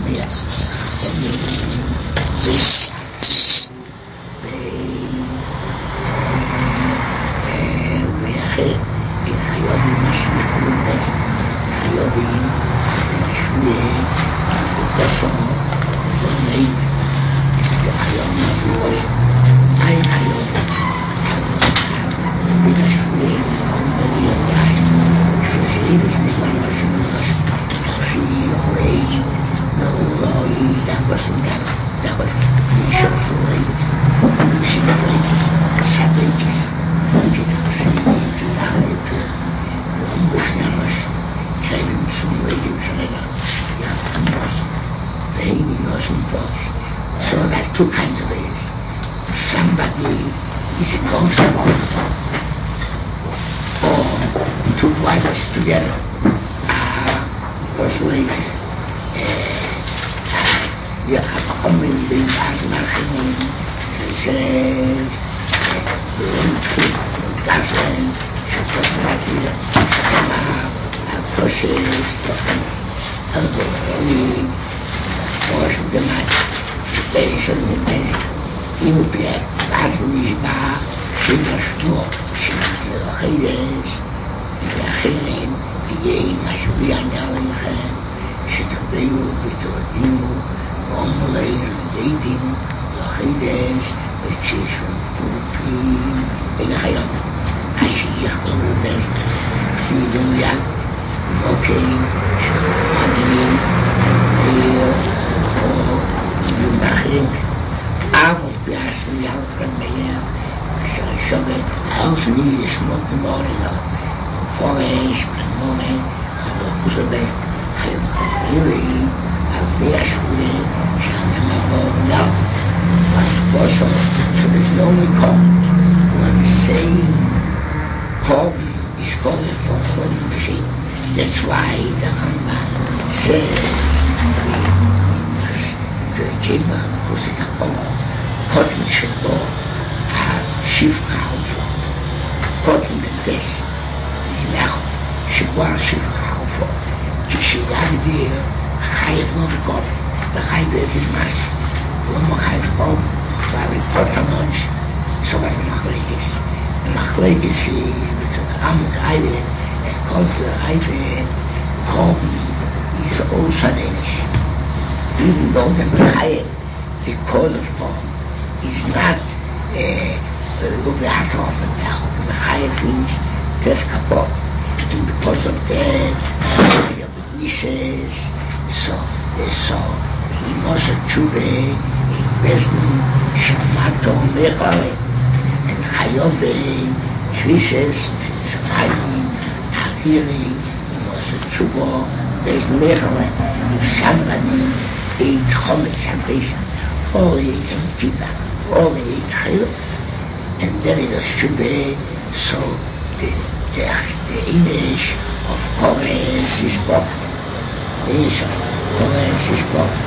mehr. ואחר, חייבים משיח ולבס, חייבים להשווה, לבסו, זה נעיד, היום לבסו, אין חייבים, ולהשווה לכל מליאותיים, שזה בסמיכה לשמוש, תחשיך ועיד, ואולי דבס וגם, דבס, וישוף ועיד, ושנבריתס, סבריתס, ותחשיך ולהיפר, ואומבשנמש, keinem zum Leben verlängern. Ja, anders. Wenig aus dem Volk. So that two kinds of ways. Somebody is responsible or two brothers together was ladies. Ja, gekommen bin als Maschinen. Says, das ein Schutzmaterial. Toshes, Alcoholic, Wash of the Night, Patient with this, Inupiat, Asmishba, Shimashmo, Shimatil Hayes, Yahirin, Yay, Mashuyan Yalinhan, Shitabayu, Vitodinu, Omlay, Yadim, Hayes, the Chishon, Pupin, in Hayam, Ashiyah, Best, Succeeding Yak. Okay, Shagin, Mail, Paul, Yumachim, Avon, Biasmi, Alfred Mayer, Shagin, House Needs, Smoke the Morning, Forage, Morning, and the Husabeth, Really, as they are shooting, Shagin above now, but also, so there's the only call, when the same problem is calling for some sheep. That's why the Rambam says the Kima Kusitabo, Cotton Shabo, Shivka Alpha, Cotton and Tess, Yimecho, Shabo Shivka Alpha, Kishiyagdir, Chayev Novikov, the Chayev is Mas, Lomo Chayev Kov, while we put a lunch, so was the Machlekes. The Machlekes is because Amuk Ayed. It's called the Ivet Korban is also Danish. Even though the Mechayev, the cause of Korban, is not Ubeator, but the Mechayev is Tef Kapor. And because of that, witnesses, so he must have Tshuve in Besn, Shamato, Mechale, and Chayobe, Krises, Shamayim, Really, was a tshuva, there's never if somebody ate chometz habesha, or ate kibbutz, or ate chiluk, and then it was tshuva, so the English of Kores is broken. The English of Kores is broken.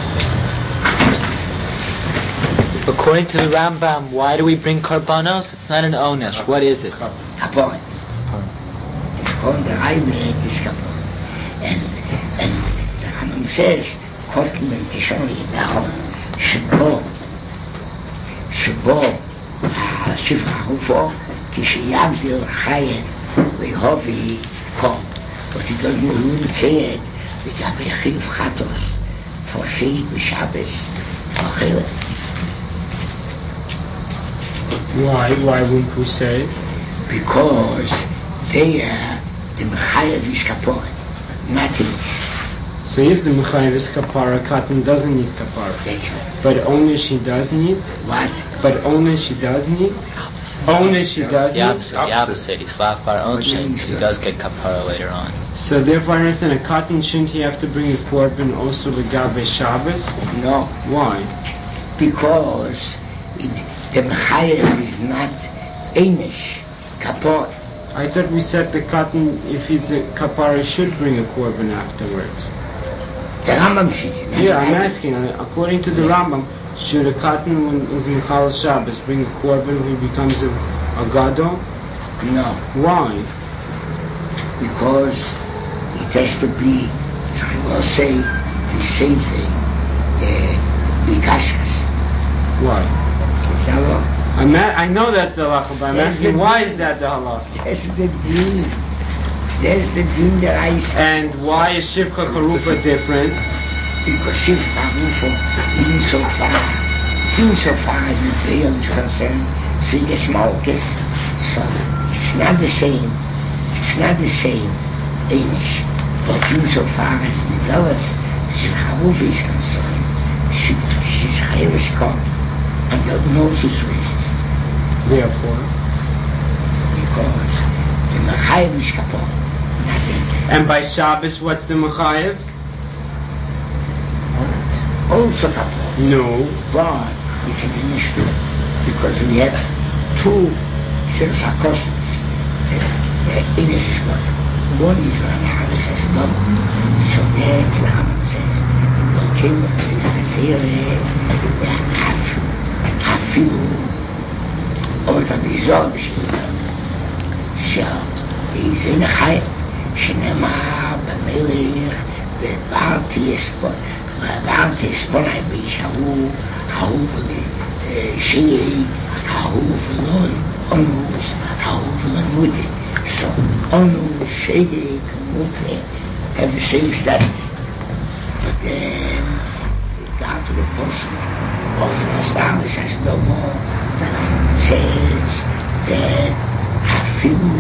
According to the Rambam, why do we bring korbanos? It's not an onesh. What is it? Kapor. On the Ivet is Kapor. And the Rambam says, Korban and Tishoni, Shabo, Shivcha Hufo, Kishiyavdil Chayet, Lehovi Kom. But he doesn't even say it, the Gabechiv Chatos, for Shei, B'Shabbos, for Chilek. Why wouldn't we say it? Because they are the Mechayev is Kapor, not English. So if the Mechayev is Kapara, cotton doesn't need Kapara. That's right. But only she does need? What? But only she does need? Only she does need? The opposite. He's Slav Bar Ochen. He does get kapara later on. So therefore I understand a cotton shouldn't he have to bring a korban also the Gabe Shabbos? No. Why? Because the Mechayev is not Enish, Kapor. I thought we said the cotton, if he's a kapara, should bring a korban afterwards. The Rambam says. Yeah, I'm asking. According to the Rambam, should a cotton, when he's Michal Shabbos, bring a korban when he becomes a gadol? No. Why? Because it has to be, let's say, the same thing, Bikashas. Why? It's a halacha. I know that's the halacha, but I'm That's asking the why din. is that the halacha? That's the deen. That's the deen that I say. And why is Shivcha Charufa different? Because Shivcha Charufa, insofar as the bail is concerned, so the smallest, so it's not the same. It's not the same, Amish. But insofar as the velas, Shivcha Charufa is concerned, she's Chayrus Kor, under no situations. Therefore. Because the Mechayev is kapot, nothing. And by Shabbos, what's the Mechayev? Also kapot. No. But it's an issue because we have two sets of questions in this spot. One is an analysis as well. So that's the Rambam says, the kingdom is I feel or the bizarre שאיזה נחייב שנאמר במלך וברתי אספוני בישהו אהוב שיעי אהוב אלוהי אונוס אהוב למותי so אונוס שיעי כמותי have the same status but then down to the person of the status as no more that says that I feel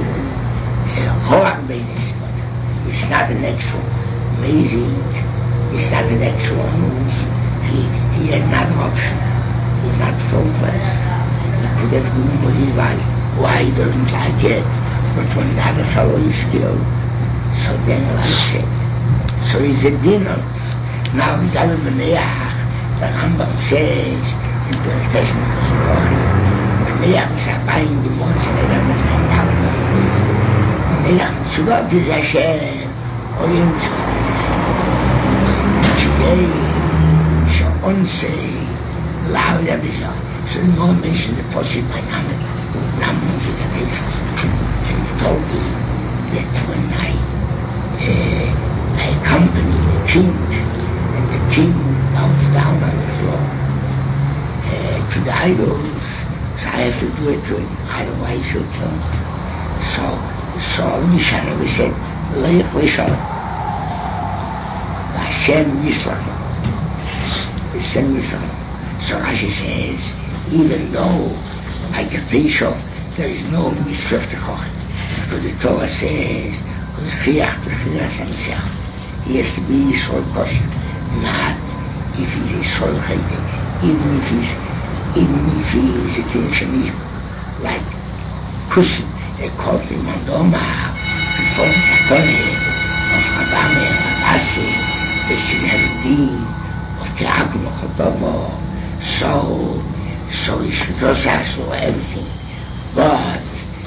it's not an actual amazing, it's not an actual news. He had another option. He's not full-fledged. He could have done what he liked. Why he doesn't like it? But when the other fellow is killed, so then he likes it. So he's a dinner. Now he got a Beneach. The Rambam says in the Testament of Rochi, Beneach is buying the months and I don't know if I'm telling you this. Beneach Mitzvot is Hashem, or Yom Mitzvot is Hashem. Today, Sha'onsei, Lauda Bizar. So the Lord mentioned the Posik by Namen Muzikation. And he told me that when I accompanied the king, and the king bows down on the floor to the idols, so I have to do it to him, otherwise he'll kill him. So Nishana said, Leich Lishon, Hashem Yislach. Hashem Yislach. So Rashi says, even though by the Tishov there is no mitzvah to koch, because the Torah says, L'chiach t'chiras ha'misach. He has to be Yisrael kosher, not if he's Yisrael chayte, even if he's a Tin Shemish, like Kusim, a cult in Mondoma, before the Takone, of Rabame, Rabasi, the Shinhadin, of Keakum, of Chotomo, so he should also ask for everything. But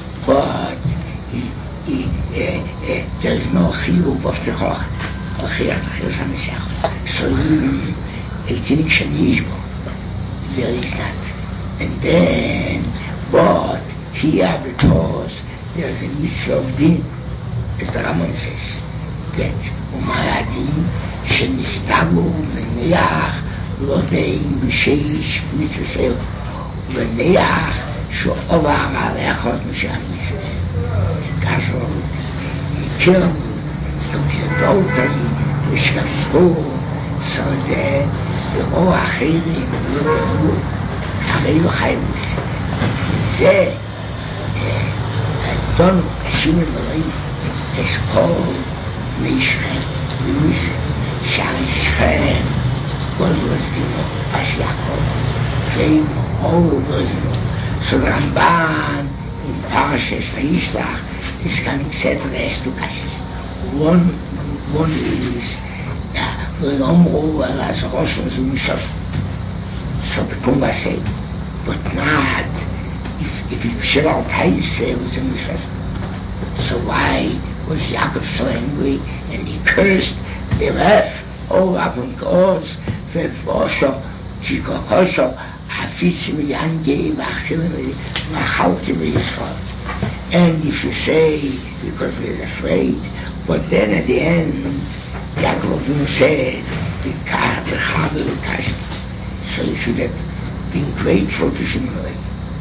there is no chiyuv of Techoch, or chiyach t'chiras ha'misach. So even a Tin Shemish, there is not. And then, but here, because there is a mitzvah of din, as the Rambam says, that umayadin shenistabu meneach lodein b'sheish mitzvah meneach she'ovar alechot m'sheh mitzvah. Kashrut, he killed, took the adultery, v'shkafschu, so that the Oachirim Yotamu Kameyu Chaymus Ze Don Shimon Malay Eshkol Meishchem Limisa Shari Shchem Gozlastino As Yaakov Veim Overino. So the Ramban in Parashas Vayishlach is coming several as two kashas. One is so become I say, but not if it's Shebal Taise was in Mishras. So why was Yaakov so angry and he cursed the ref upon cause Vosho Chikokosho Hafizim Yange Vachilimi Vachalkimi Yisrael. And if you say because we're afraid, but then at the end Yaakov Avinu said, So you should have been grateful to Shimon.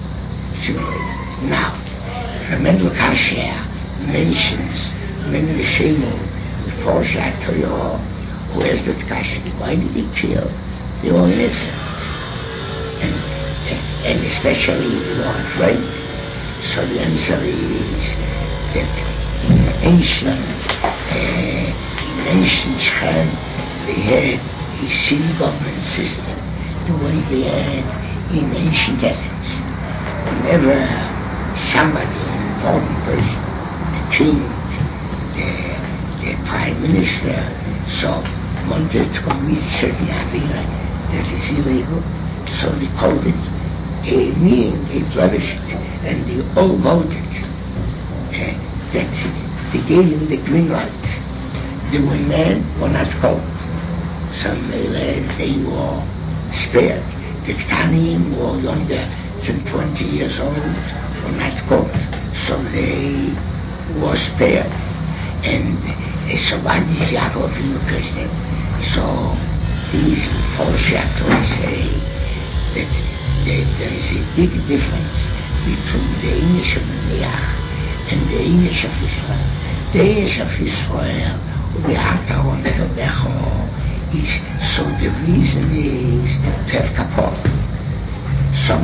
Now, remember Kasher mentions many Rishonim, the Forshat Torah. Where's that Kasher? Why did he kill? They were innocent. And especially they were afraid. So the answer is that in ancient Shem, they had a city government system, the way they had in ancient Athens. Whenever somebody, an important person, the king, the prime minister, so wanted to commit certain avera that is illegal, so they called it a meeting, they plebiscite, and they all voted that they gave him the green light. The women were not called. Some they were spared. The Ktanim were younger than 20 years old, were not caught, so they were spared. And so why does Yaakov curse them? So these foreshadowers say that there is a big difference between the English of Meleach and the English of Israel. The English of Israel, the Ataron Becho, is so the reason is to have kapor. So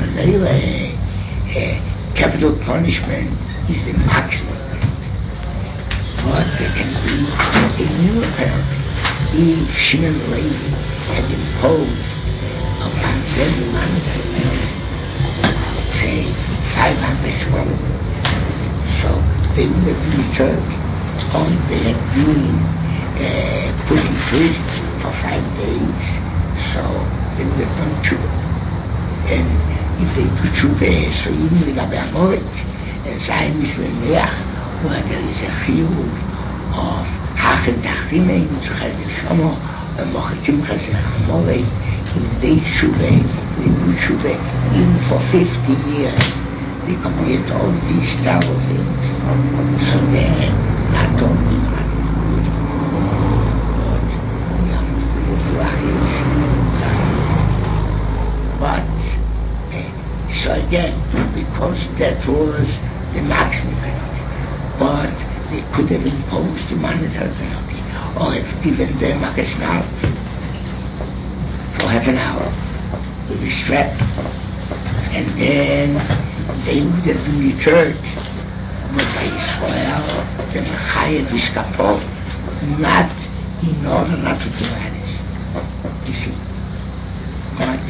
capital punishment is the maximum penalty. But there can be a new penalty. If Shimon Levi had imposed upon them the monetary penalty, say 500 shekel, so they would have been returned, or they had been put in prison for 5 days, so they would have done tshuva. And if they do tshuva, so even the Gabi Amorik, and Zayin is Meach, where there is a chiyuv of Hachem Tachrimein, Tzachar Yeshamo, and Mochatim Chazir Amorik, if they tshuva, they do tshuva, even for 50 years, they commit all these terrible things. So they're not only not good, but they are good to Achis. But, so again, because that was the maximum penalty, but they could have imposed the monetary penalty, or have given them a gesmalt for half an hour with a strap, and then they would have been deterred. But by Israel, the Mechayev is kapor, not in order not to do this. You see? Right?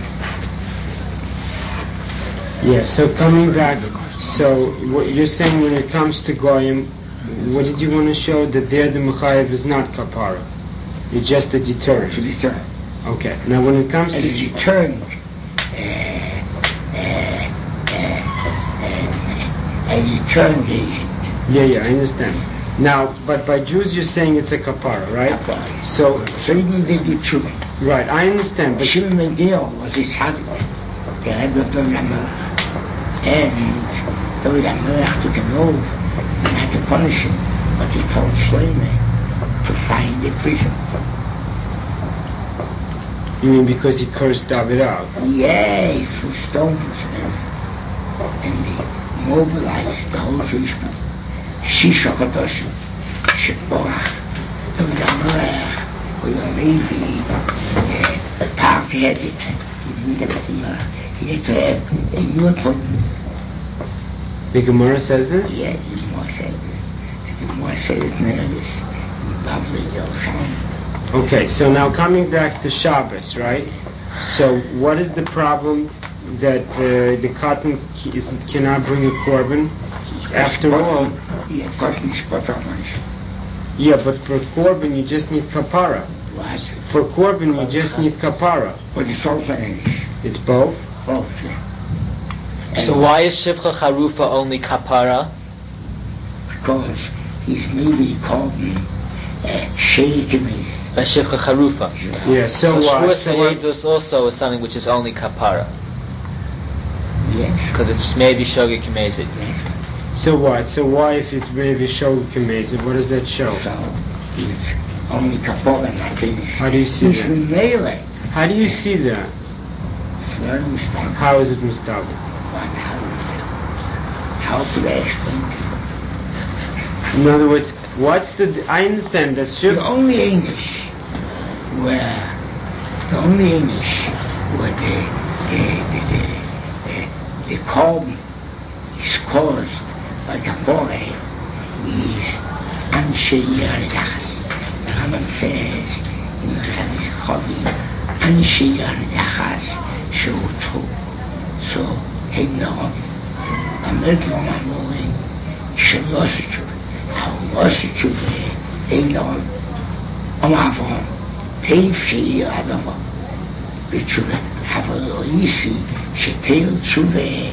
Yeah, so coming back, so what you're saying when it comes to Goyim, what did you want to show? That there the Mechayev is not kapara. It's just a deterrent. To deter. Okay, now when it comes as to... a deterrent, a deterrent agent. Yeah, I understand. Now, but by Jews you're saying it's a kapara, right? Kapara. So even they do tshuva. Right, I understand. But Shimon ben Gil was a tzaddik, the Rebbe of David HaMelech. And David HaMelech took an oath and had to punish him, but he told Shlomo to find a prison. You mean because he cursed David out? Yeah, he threw stones at him. And he mobilized the whole Jewish people. Shisha Chodoshim, Sheporach, David HaMelech, who maybe Park had it. He didn't have it. He had to have a new appointment. The Gemara says that? Yeah, the Gemara says. The Gemara says it nervous. Lovely Yerushalayim. Okay, so now coming back to Shabbos, right? So what is the problem that the cotton cannot bring a korban? After all... Yeah, cotton is patamanish. Yeah, but for korban you just need kapara. What? For korban you just need kapara. But it's also English. It's both? Both, yeah. So why is Shivcha Charufa only kapara? Because he's maybe called Sheitimith. By Shivcha Charufa. Yeah, so Shvua what? Seyedus also is something which is only kapara. Yes. Because it's maybe Shogeg Kimezit. Yes. So what? So why if it's maybe Shogeg Kimezit, what does that show? So it's only kapara, not English. How do you see He's that? Melee. How do you see that? It's very mistake. How is it mistabel? How could I explain to you? In other words, what's the... I understand that The only English where the carbon is caused by Kapore is Anshe Yeridachas. The Rambam says in the Chamish Chovi, Anshe Yeridachas Shehutzu. So, Heidnor, Amedlom Amorim, Shelositshuv, Aumositshuv, Heidnor, Amavon, Teif Sheir Adavon, Bitshuv, Havaloisi, Shetel Tshuve,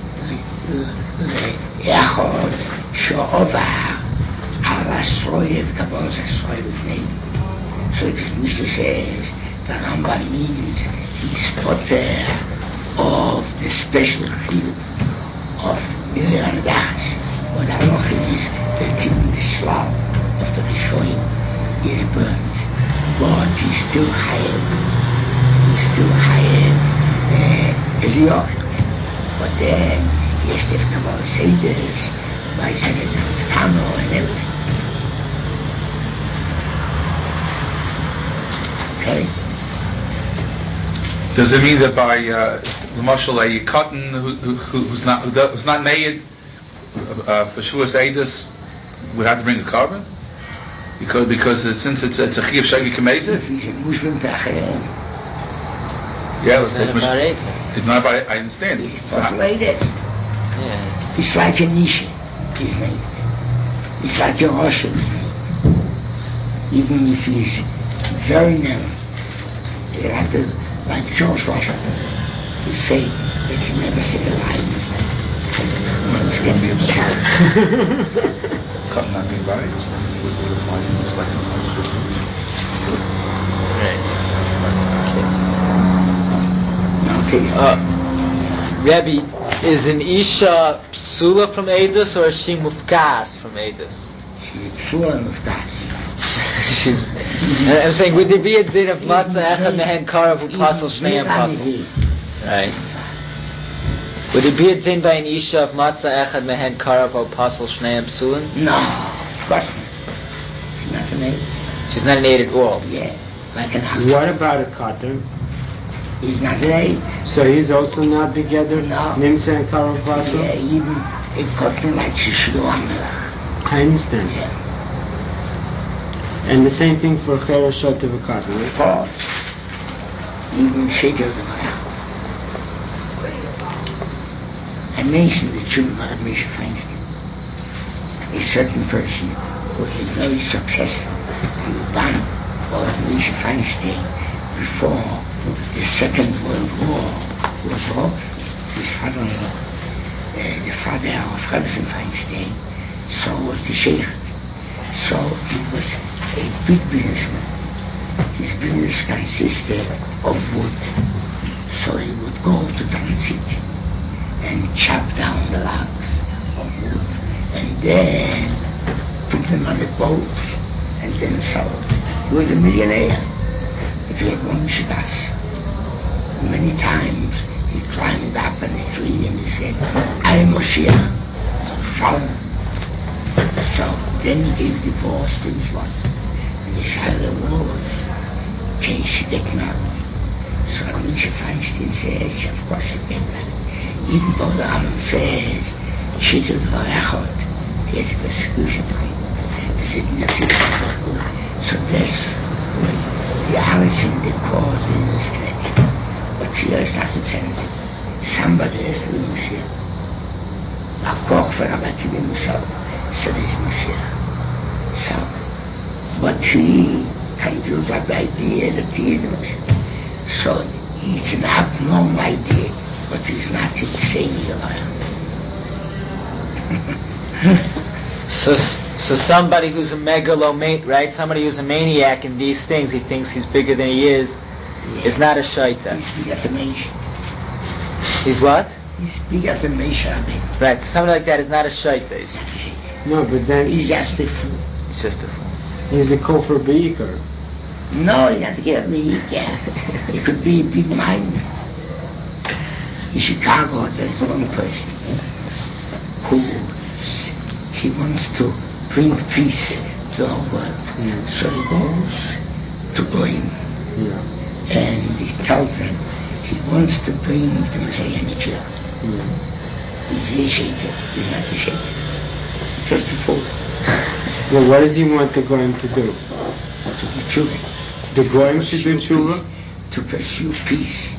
Echod, Sho'ovar, Al-Asroyev, Kabbalas Asroyev name. So it is Mishnah says, the Rambam means he's potter of the special field of Iran Dachas. What Hanoch is that even the shroud of the Rishonim is burnt, but he's still chayev. He's still chayev as a yochid. But then he has to have Kabbalah Seides, by Senet Tano and everything. Okay? Does it mean that by the marshal a cotton who's not made for Shavuos Eidos would have to bring a carbon because since it's a chiyuv shagi kamezid? If he's a Muslim pachem, yeah, let's say it's not about. I understand. it's postulated. Yeah. It's like a niche is made. It's like a Rosh is made. Even if he's very narrow, you have to, like George Russell, he say that he never says a lie in his life. It's getting real bad. Cotton not being buried would apply just like No taste. Rebbe, is an Isha psula from Eidos or is she mufkas from Eidos? She's a psula and mufkas. I'm saying, would there be a din of matzah echad mehen karav upasel shneim pasel? Right. Would it be a din by an Isha of matzah echad mehen karav upasel shneim psulim? No, of course not. She's not an aid. She's not an aid at all. Yeah, like an apple. What about a cotton? He's not an aid. So he's also not together? No. Nimtza and Karol Pasel? Yeah, even a cotton like Shishlo Amelach. I understand. Yeah. And the same thing for Cheroshot of a cotton, Of right? course. Even Shekel the I mentioned the children of Moshe Feinstein. A certain person was a very successful Ban of Moshe Feinstein before the Second World War was over. His father-in-law, the father of Rebbetzin Feinstein, so was the Sheikh. So he was a big businessman. His business consisted of wood. So he would go to Danzig and chop down the logs of wood and then put them on a boat and then sell it. He was a millionaire. But he had one Shabbos. Many times he climbed up on a tree and he said, I am Moshiach. Follow me. So then he gave divorce to his wife. And the Shiloh was, can she get married? So Moshe Feinstein says, of course she get married. Even though the Rambam says, Shittel Varechot, he has a persecution claimant. He said, so that's when the origin, the cause is connected. But here is not incentive. Somebody has to be Moshiach. A koch for Rabbi Kibi himself said he's Moshiach. So, but he can use up the idea that he is Moshiach. So it's an abnormal idea, but he's not insane So somebody who's a megalomaniac, right? Somebody who's a maniac in these things, he thinks he's bigger than he is not a shaita. He's bigger than Meisha. He's what? He's bigger than Meisha. Right, so somebody like that is not a shaita. He's not a shit. No, but then He's just a fool. He's just a fool. he's a kofar beikar. No, he doesn't get me. Yeah. He could be a big mind. In Chicago, there's one person who he wants to bring peace to the whole world. So he goes to Goyim, and he tells them he wants to bring the Messiah Mashiach. He's initiated, he's not initiated. Just a fool. Well, what does he want the Goyim to do? To do tshuva. The Goyim should do tshuva? To pursue peace.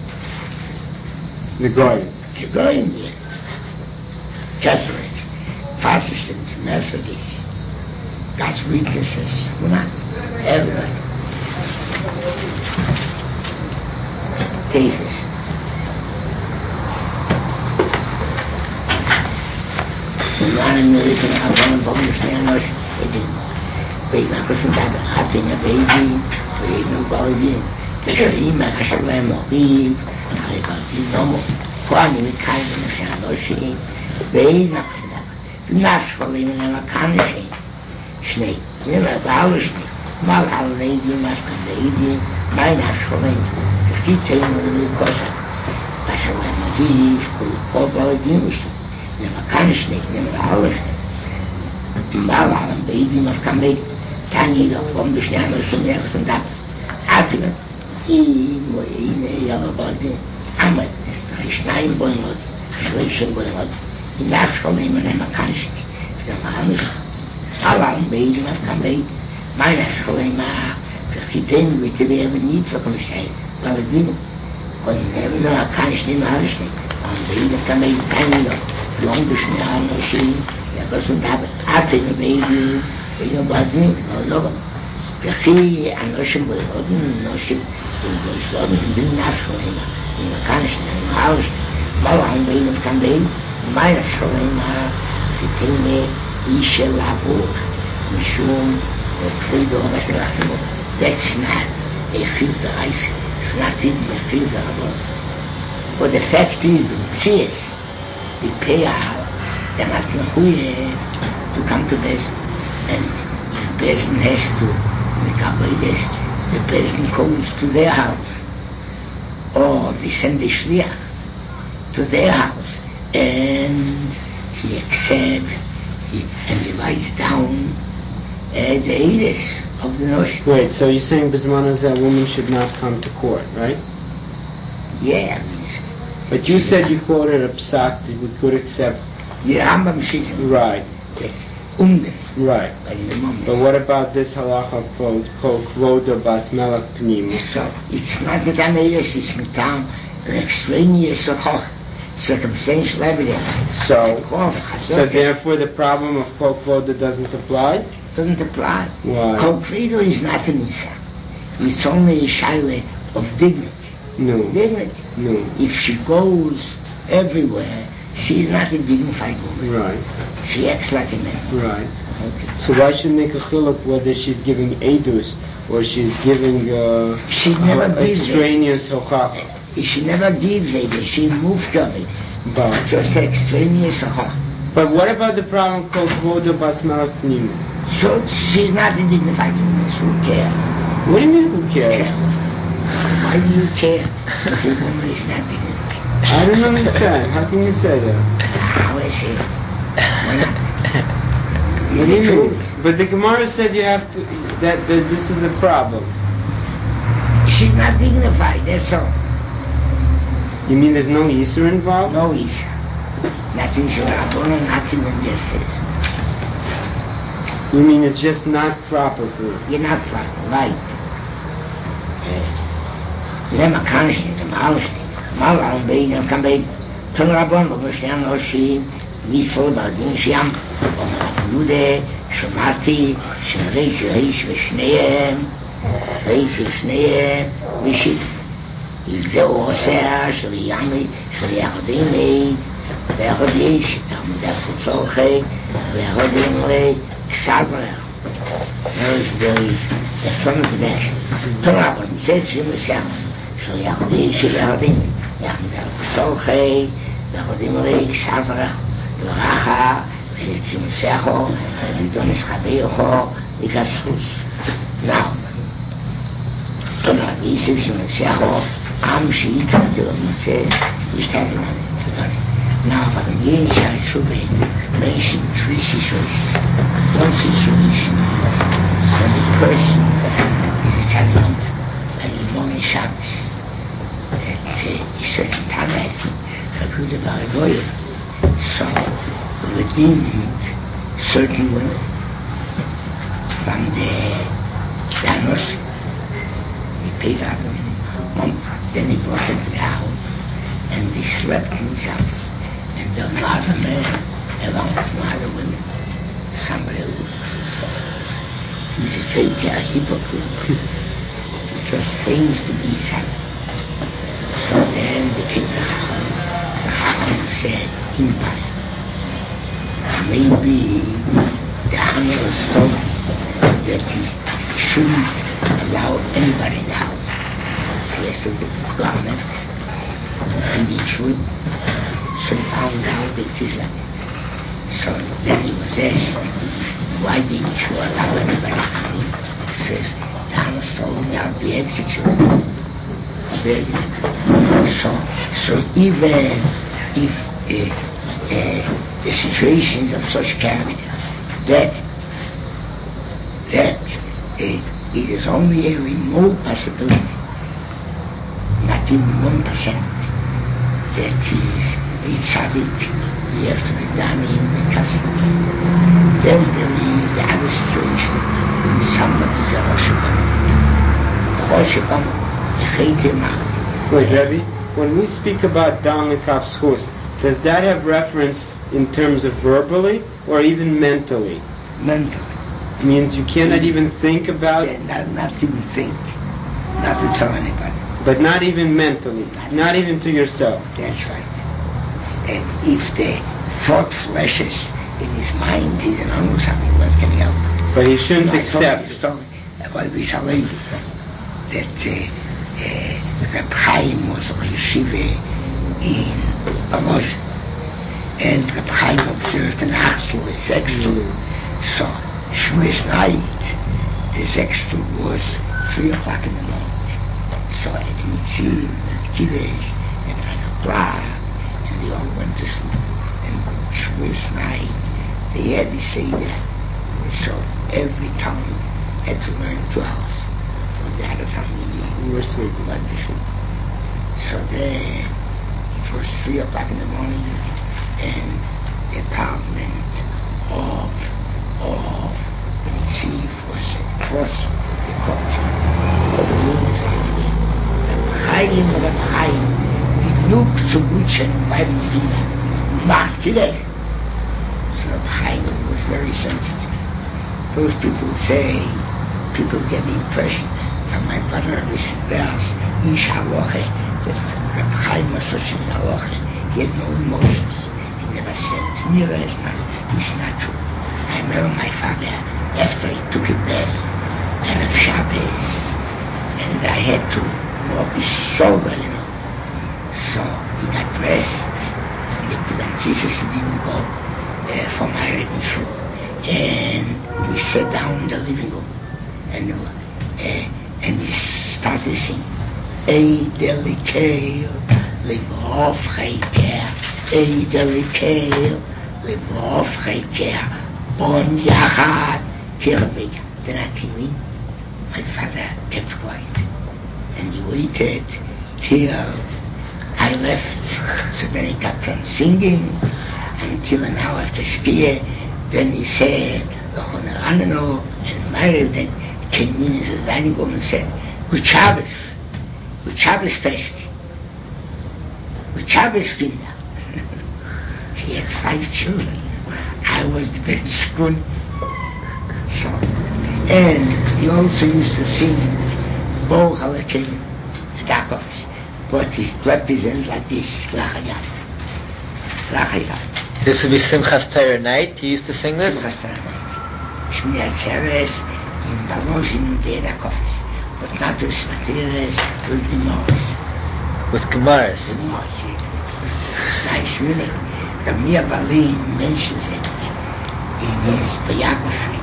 The Goyim? The Goyim, yeah. Catholics, Protestants, Methodists, God's witnesses, we're not. Everybody. Davis. I'm listen, I want to understand us. They not listen to that. I baby, they no body. The dream, I shall learn more. I got the normal. Kwani we kind of understand us. They not listen to that. The natural even in a country. Snake, never gaulish. Mal al lady, masculine lady, my natural name. The key telling me the cosa. I shall learn more. Could it fall by the never kann ich nicht, never alles nicht. Mal haben Beiden auf Kamel, Tani doch, warum du schnell noch schon mehr und ab. Atmen, die Moine, ja, Leute, Amen, die Schneien wollen Leute, Schleichen wollen Leute, die Nachschule nehmen, never kann ich nicht. Da war nicht, alle haben Beiden auf Kamel, meine Schule immer, für Kitain, bitte werden nicht verkommen sein, weil die können never kann ich nicht, alles nicht. Am Beiden Kamel, Tani doch. Long Bishna Nashi, Yakosun Tab, after the baby, in a body, or no. He and Ocean will open, Noship, in the Islam, in Nashville, in the Kanish, in the house, Malan Bain of Kambay, Maya Sholema, Fitine, Isha Labu, Mishum, or Fredo Mashmachimo. That's not a filter ice, it's not even a filter about. But the fact is, see it. The payout, they're not to come to Bezdin, and the Bezdin has to, the Kabbalah, the Bezdin goes to their house, or they send the Shliach to their house, and he accepts, and he writes down the Eidos of the Nosh. Wait, so you're saying Bismanas that women should not come to court, right? Yeah, I mean, but you said you quoted a psak that we could accept. Yeah, Rambam Shittim. Right. Right. But what about this halacha called Kvoda Bas Melech Pnima? So, it's not with Amelis, it's with an extraneous circumstantial evidence. So therefore the problem of Kvoda doesn't apply? Doesn't apply. Why? Kvoda is not an Isa. It's only a shaila of dignity. No. Dignity. No. If she goes everywhere, she is not a dignified woman. Right. She acts like a man. Right. Okay. So why should make a chiluk whether she's giving edus or she's giving she never gives extraneous hochacha? She never gives edus. She moved of it. But just extraneous hochacha. But what about the problem called Kvoda Bas Melech Pnima? So she's not a dignified woman. So who cares? What do you mean who cares? Why do you care if a woman is not dignified? I don't understand. How can you say that? How I say it? Why not? It's the truth. But the Gemara says you have to that this is a problem. She's not dignified. That's all. You mean there's no Yisur involved? No Yisur. Nothing Yisur. Nothing in this says. You mean it's just not proper for you? You're not proper, right? Lema kannst nicht, alles nicht. Mal an Beinen kann bei Ton Rabon, wo wir stehen noch schien, wie soll bei den Schiam, und Jude, שמעתי, שריש ושניהם, ושיט. זהו עושה, שליחודים מיד, ויחודיש, אנחנו דווקא צורכי, ויחודים לי, כסר ברך. There is the front of the dash. Torah, it says in the Shach, שליחודים, שליחודים, אנחנו דווקא צורכי, ויחודים לי, כסר ברך, ורחה, ושצים מסכו, ולידונס חביוכו, וכסחוס. Now, Torah, Yisif, שמסכו, עם שיתקת למצא, we started on it. Now, if I can hear I should mention three situations. One situation is when the person is a tzaddik and he's morning Shabbos, that is certain time action, Rabbi Baragoya. So, we deemed certain women from the Danos. He paid out of them, then he brought them to the house, and they slept in his house. And there were other men around other women. Somebody he's a fake, a hypocrite. He just feigns to be silent. So then they came to Chacham. The Chacham said, impossible. Maybe the honor was stolen, that he shouldn't allow anybody in the house. So he has to go out and he should. So he found out that it is like it. So then he was asked, why didn't you allow anybody to come in? He says, the honor stolen, I'll be executed. So even if the situations of such character, that it is only a remote possibility, not even 1%, that is a tzaddik, you have to be done in the customs. Then there is the other situation when somebody is a Rosh Hashanah. The Rosh Hashanah, the Chayte Macht. Wait, Rebbe, when we speak about Dal Nikaf Schus, does that have reference in terms of verbally or even mentally? Mentally. Means you cannot even think about... Yeah, not even think. Not to tell anybody. But not even mentally. Not even to yourself. That's right. And if the thought flashes in his mind, he's an honor something, what can he help? But he shouldn't accept. But we shall learn that Reb Chaim was Rosh Yeshiva in Balosh, and Reb Chaim observed an Achtel, a Sextel. So, Shvuas night, the Sextel was 3 o'clock in the morning. So at Mitzim, at Kiddush, at 9 o'clock, and they all went to sleep. And Shvuas night, they had to say that. So every Talmud had to learn 2 hours. But the other Talmud went to sleep. So then it was 3 o'clock in the morning, and the apartment of the Mitzif was across the courtyard. Over the other side. Reb Chaim, genug zu lutschen, weil ich die macht today. So Reb Chaim was very sensitive. Those people say, people get the impression from my brother, Mrs. Bears, Ish Haloche, that Reb Chaim was such an Haloche. He had no emotions. He never said, it's not true. I remember my father, after he took a bath, and of Shabbos, and I had to walk his shoulder, So he got dressed, and he put on Jesus, he didn't go for my reading shul. And he sat down in the living room, and he started singing, Ei Delikeil, Livov Chayker, Ei Delikeil, Livov Chayker, Bon Yachad, Kirvega. Then I came in, my father kept quiet. And he waited till I left. So then he kept on singing until an hour after Shkia. Then he said, L'choner Anano, and Marev then came in his dining room and said, Good Shabbos Peshki, Good Shabbos Kinder. He had 5 children. I was the Ben Skun. So, and he also used to sing Bo Halakim, the dark office. But he clapped his hands like this, Lachayat. This would be Simchas Torah night. You used to sing this? Simchas Torah night. Shmi Atzeres in Balosh in the dark office. But not with Materes, with Gemaras. With Gemaras? With Gemaras, yeah. Nice, really. Ramia Balin mentions it in his biography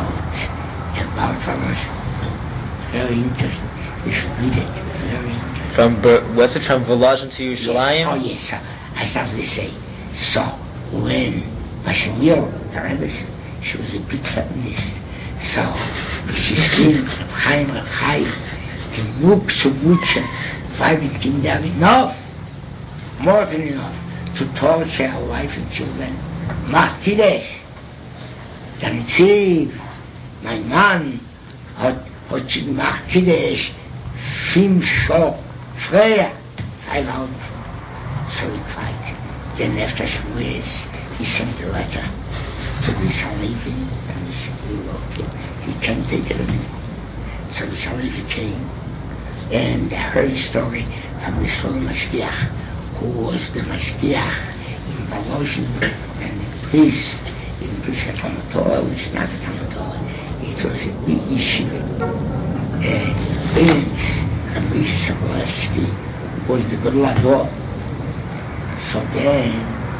about Balosh. Very interesting. You should read it. Very interesting. Was it from Volozhin to Yerushalayim? Oh yes, I started to say. So when Bashemir, the Rebbe, she was a big feminist. So she screamed, Reb Chaim, genug zu mutschen, weil die Kinder have enough, more than enough, to torture her wife and children. Macht Kiddush. Der Nitziv, mein Mann, hat sie gemacht Kiddush 5 Stunden früher, 5 Augen vor. So we cried. Then after Shavuos, he sent a letter to Mr. Levi, and he wrote him, he can't take it anymore. So Mr. Levi came, and I heard a story from Mr. Mashgiach, who was the Mashgiach in Volozhin, and the priest in Pesach Talmud Torah, which is not the Talmud Torah. It was a big yeshiva. Rabbi Sokolevsky was the Gadol Hador. So then,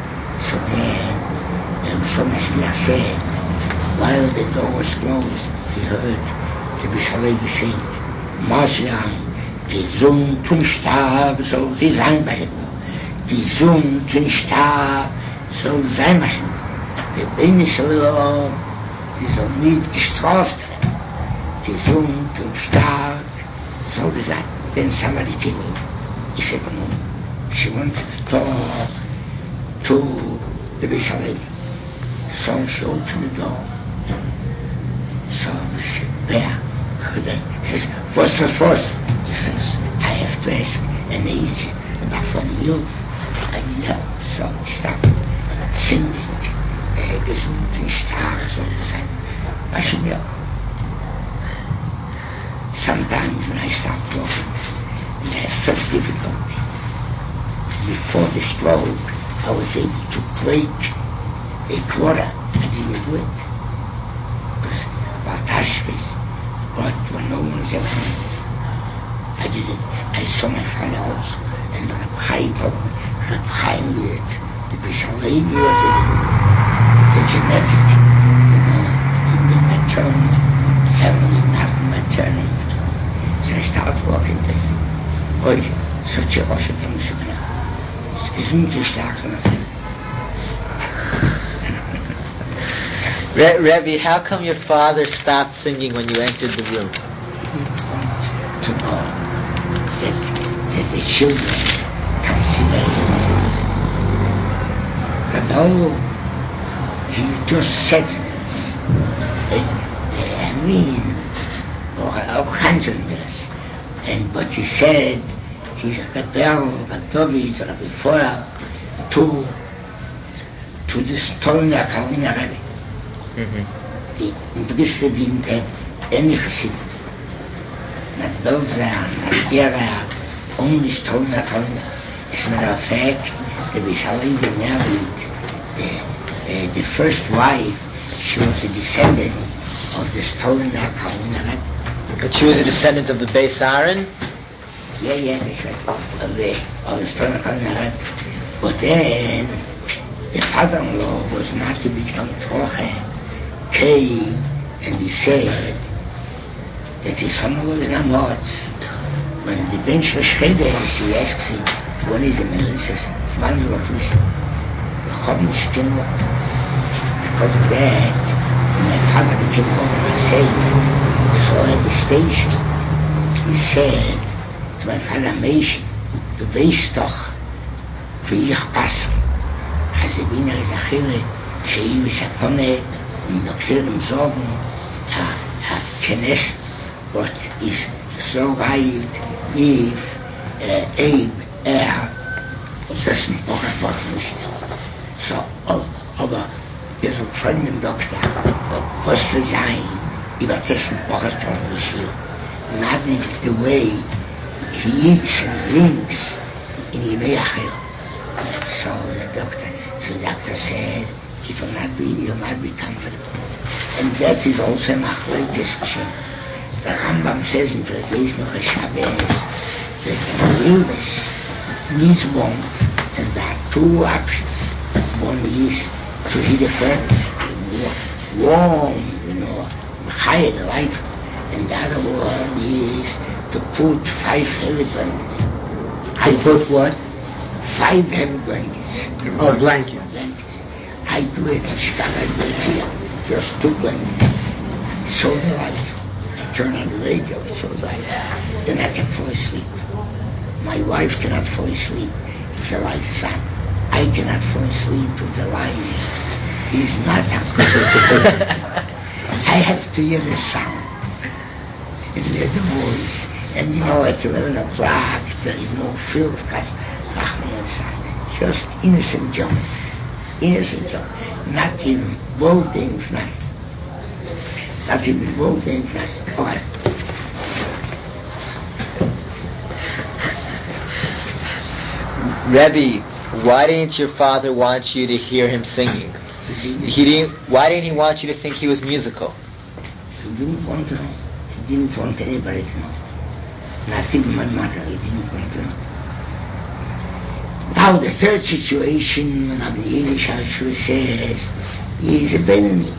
so Mashgiach said, while the door was closed, he heard the Mr. Levi saying, Moshe, gesund und stark soll sie sein bei dem. Gesund und stark soll sie sein bei dem. Der Beine Shalom, sie soll nicht gestraft werden. Gesund und stark soll sie sein. Then somebody came in. He said, no. She wanted to talk to the Beis Halevi. So she opened the door. So he said, there. He says, first. He says, I have to ask an easy, but from you, I need help. So he started singing. Gesund und stark sollte sein. Bashemir. Sometimes when I start walking, I have such difficulty. Before the stroke, I was able to break a quarter. I didn't do it. Because about Tashris, but when no one is around, I did it. I saw my father also, and Reb Chaim told me, Reb Chaim did it. The Beis Halevi was able to do it. The genetic, in the maternal family, not maternal. So I started walking there. Oi, such a Rosh Hashanah. It's gesund und stark, so I said. Rebbe, how come your father stopped singing when you entered the room? He wanted to know that the children consider him as a rebel. He just said it. I mean, or handles. But he said he's a rebel, David, Rabbi Foyer, to the Stolner Kalina Rebbe. The Bristol didn't have any Chassidim. Not Belzer, not Gera, only Stolner Kalina. As a matter of fact, the Beis Halevi married the first wife. She was a descendant of the Stolner Kalina Rebbe. But she was a descendant of the Beis Aaron? Yeah, that's right. Of the Stolner Kalina Rebbe. But then, the father-in-law was not to become Troche, came and he said that his family was not hot. When the bench was Shchede, she asks him, when is the middle? He says, because of that, my father became over so at the station, he said to my father, Meishin, du weißt doch, wie ich passe. Also bin ist Achille, שהיא ושקונה, ומדוקטרים זוגן, הכנס, but is so right if Abe, das Bochersport nicht. So, aber wir sind von dem Doktor, was für sein, über dessen Bochersport nicht hier. Not in the way he eats and drinks in Yemei Achille. So the doctor said, he'll not be comfortable. And that is also Machlekes Shem. The Rambam says in Perkei Noach Shabbos that illness needs warmth, and there are two options. One is to heat a furnace, warm, higher the light, and the other one is to put 5 heavy bundles I Put what? 5 heavy blankets. Oh, blankets. I do it in Chicago, I do it here. Just 2 blankets. So the light. I turn on the radio, so the light. Then I can fall asleep. My wife cannot fall asleep if the light is on. I cannot fall asleep if the light is not on. I have to hear the sound and hear the voice. And you know, at 11 o'clock, there is no feel of Rahman's just innocent joke. Innocent joke. Not even bold things, nothing. Not even bold things, nothing. All right. Rebbe, why didn't your father want you to hear him singing? Why didn't he want you to think he was musical? He didn't want to know. He didn't want anybody to know. Not even my mother. He didn't want to know. Now the third situation, and the Yiddish Hashur says, is a Benoni.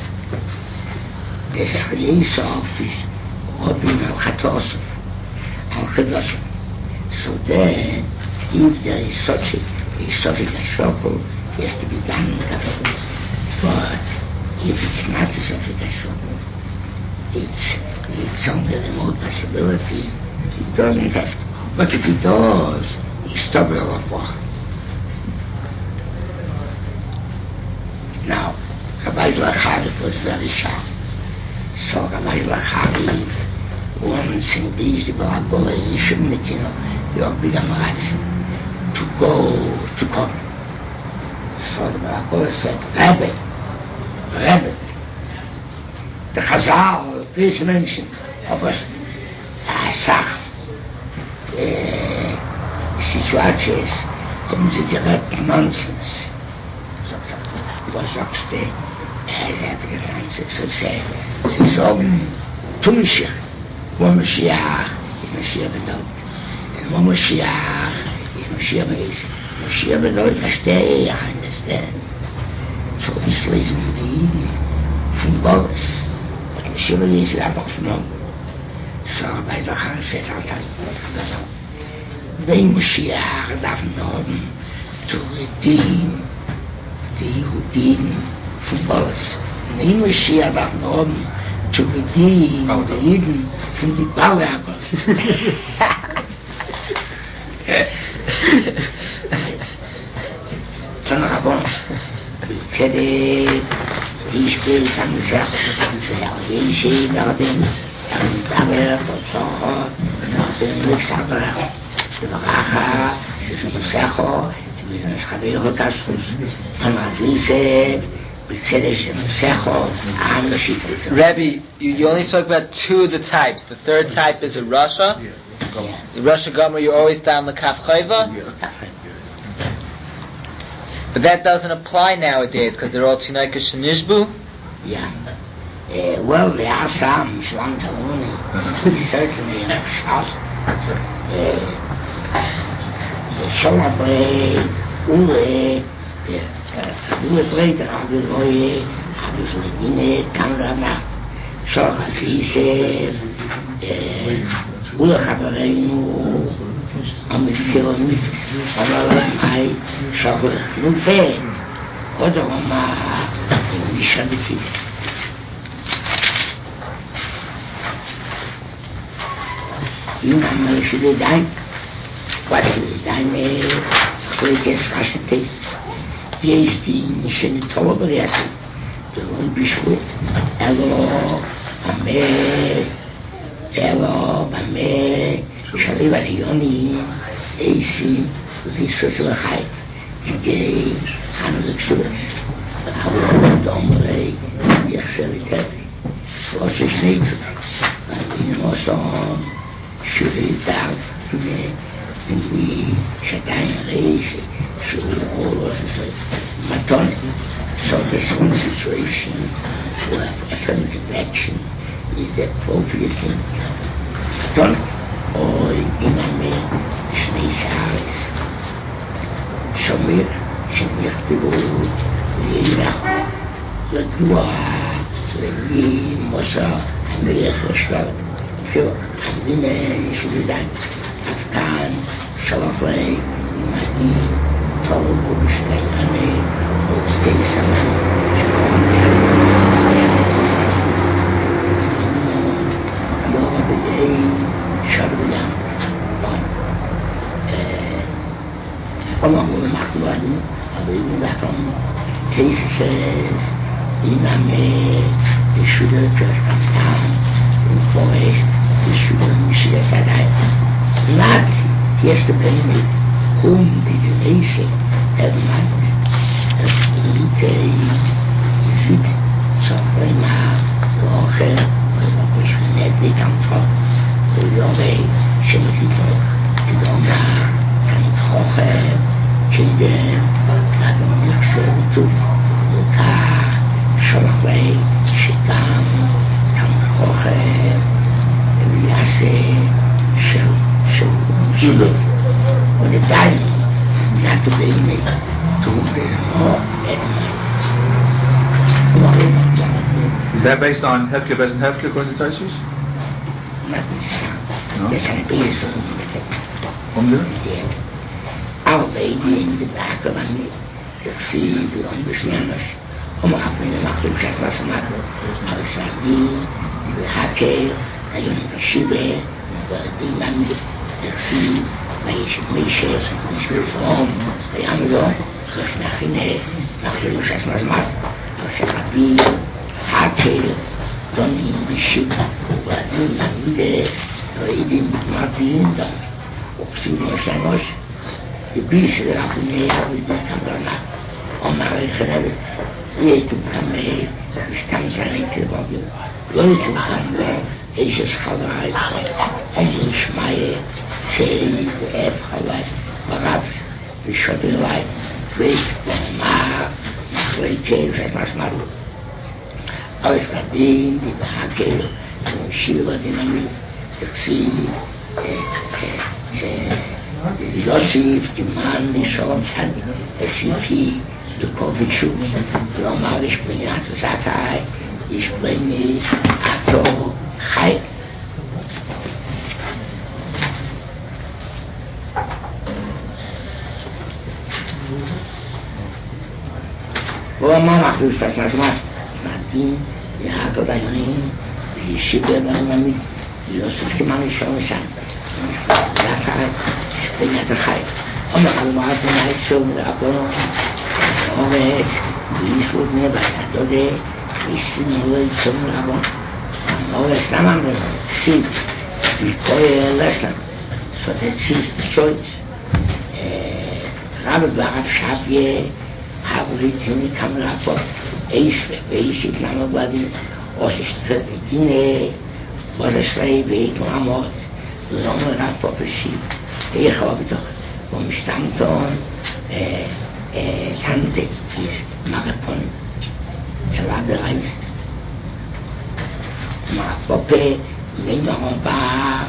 The Schliesov is Robin al-Chatosov, al-Chedosov. So then, if there is such a Sofik HaShokol, it has to be done in Kafus. But if it's not a Sofik HaShokol, it's only a remote possibility. It doesn't have to. But if it does, it's double of war. Now, Rabbi Zlacharik was very sharp. So Rabbi Zlacharik, once in these, the Baragola, in Shemnikino, the Orbig Amaratz, to go to come. So the Baragola said, Rebbe, the Chazal, this mentioned, was Asach, situaties, haben sie direkt Nonsens. So, was sagst du? Hat getan, sie sagen, tu Mashiach, wo Mashiach ist Mashiach bedeutet. Und wo Mashiach ist Mashiach bedeutet. Mashiach bedeutet, verstehe ich, understand. So ist lesen die Jiden von Gottes. Und Mashiach bedeutet, sie hat auch vernommen. So, bei der Hand steht halt das auch. Wenn Mashiach darf haben, zu redeem die Juden von Gottes. Wenn Mashiach darf haben, zu redeem die Juden von die Bauwerker. Dann Rabon, die spielt am Schach, der Welche, der Taber, der Socher, der Nixaber, der Baracha, der Musecho, der Schabero Kassus, von Adlise, Rebbe, you only spoke about 2 of the types. The third type is a Rasha. The Rasha Gomer, you're always down the Kaf Chayva. But that doesn't apply nowadays because they're all Tinaika Shenishbu. Yeah. Well, there are some Shlam Taluni. Certainly in Shas. Sholabre, Ule, Ule Breiter, Aviloye, Avisledine, Kangana, Shocha Kisev, Ule Chabareinu, Amikil Nifik, Amalamai, Shocha Nufe, Kodamama, Misha Nifik. Imam should have done what should have done greatest Russian taste. PhD in Tolerability. The Bishop, Elo, Bame, Shaliva Lioni, AC, Lissus Lachai, Gay, Hanuk Suez, Our Dombre, Yaxelitari, Rosh Nature, and also Shuri Dav, and we Shadain Reis, Shuros, Maton. So this one situation where affirmative action is the appropriate thing. Maton, or Iname, Shnei Saris, Shomir, Shemir Pivu, Leirach, Ladua, Levi, Mosa, Amelech, Rishtav, Phil, Amine, Shuridan, Afghan, Shalachlei, Madi, Tol, Ubishtei, Ane, Ostei, Saman, Shechocham, Tzaddik, Yola, B'yei, Sharviyam, along with the Makhluani, Abedin Baton, Taser says, Iname, the Shuddha Jashkamtam, in Foresh, the Shuddha Mishra Sadai. Not yesterday, whom did they say, have not, Lite, Zit, Sochrema, Loche, Lopishkinet, Litamtoch, Yome, Shemikito, Kidoma, Tamtoche, Kiden, Adam Nixel, Tut, Luka, Sholachlei, Shikam, Tamtoche, Yase, Shel, when the diamond, not to be made, to whom there is no Is that based on Hefke Best and Hefke according to Taisus? Not necessarily. No? There's an abuse of Yeah. Alle die in de daken van de zie de onbestemers om af en toe achter de zes maken. Alles was die hakke, dat je een schiebe, die man de zie, maar je ziet meisje, is weer van, de andere, dus nach de zes maken. Als je die hakke, dan in de schiebe, waar die man de in Martin dan ook zien we de biese eraf neer, die kan daarna om naar een generiek eten kan mee, die staan kan eten, want de leuk kan mee, is je schadderheid om de schmaaien, zee, de erfgelijk, waarop de schotterlijn, weet, maar twee keer, zeg maar, alles wat die haken, de schilder, die man niet, ik zie, Yosef, the man, the Shalom Tzaddik, Esifi, the Kovic Shuf, Lomar, ich bringe Ato Zakai, ich bringe Ato Chai. Wo macht das, was man macht? Martin, die Ato Dayonim, die Shibbe, die Yosef, the man, the Shalom Tzaddik, Zakai, ich bin also Chai. Und noch einmal von der Schule der Abgeordneten, Oretz, die Islutne bei der Dode, ist die Null zum Rabon. Oretz Naman, Sid, die Koye Leslan, so that's his choice. Rabbi Barav Shavye, Havritini Kamrapo, Eisik Namagwadi, Osistine, Boreslei, Veik Mamot, Lomar Rapopesi, ich habe doch vom Stammton Tante ist Marapon Saladereis Marapope Meinaraba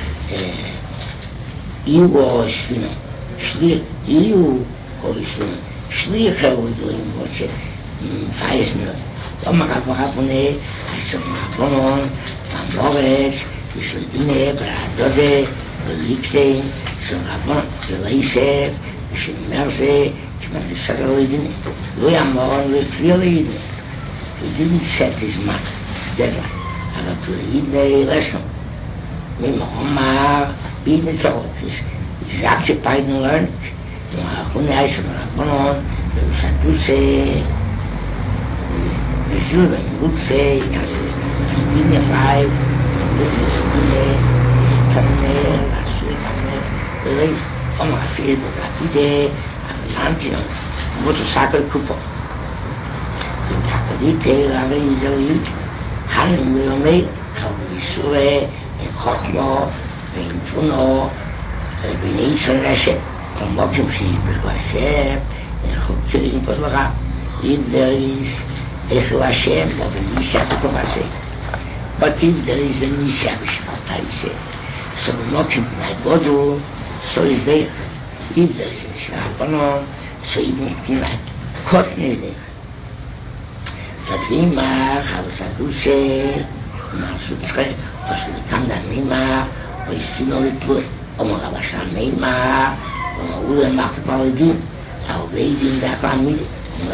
Iwo Svino Iwo Hoisvino Schlicher Udrim was Feisner Marapone also Maraponon Amores Isledine Bradode Liebstein, so Rabon, the Leiser, the Shimmerse, the Shadalidin, Luyamon, really, he didn't set his mind, deadline. I got to read the lesson. Mimahoma, being the thoughts, is occupied in learning. Mahunais, Rabonon, the Saduse, the Zulman would say, it has dignified, the Tamne, la Tamne, the late Omafid, Rafide, Avanantian, Motorcycle Couple. The Takalite, la Rezalit, Hanim will make, Avisure, and Hochmo, and Tuno, Venetian Rashe, from Mokim Sheep, Lashem, and Hotel Podlara, if there is Lashem, of a Nisha. But if there is a Nisha, so Mokim like Godul, so is there. If there is a Nisha, so even like cotton is there. But Nima, Havasaduse, Masutre, or Sulikamda Nima, or Istinolitue, aber schon mehr, und macht Baldi, auch wegen der Familie.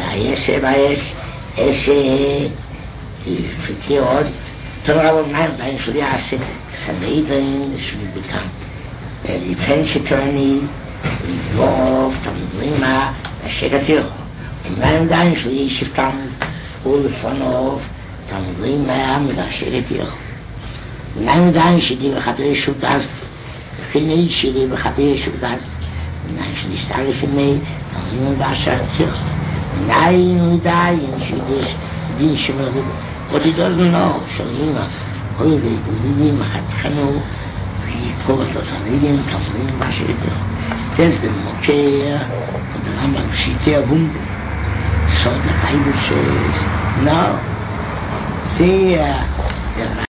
Die Fitior, aber nein, dein Schliasse, Saneden, schon bekannt. Der Defense Attorney, involved, und Lima, der Schägertier. Und nein, dein Schliasse, Ulfanov, dann Lima, mit der Schägertier. Nein, dein Schliasse, ich habe schon das, Nein, nicht alle für mich, dann sind wir das Schägertier. Nein, she didn't she know, but he doesn't know. Shalima, holy Lidim, Hatchano, he called us a Lidim, Tamlim Bashit. There's the Mokea, for the Rambam Shitea Bumbi. So the Bible says, no, there,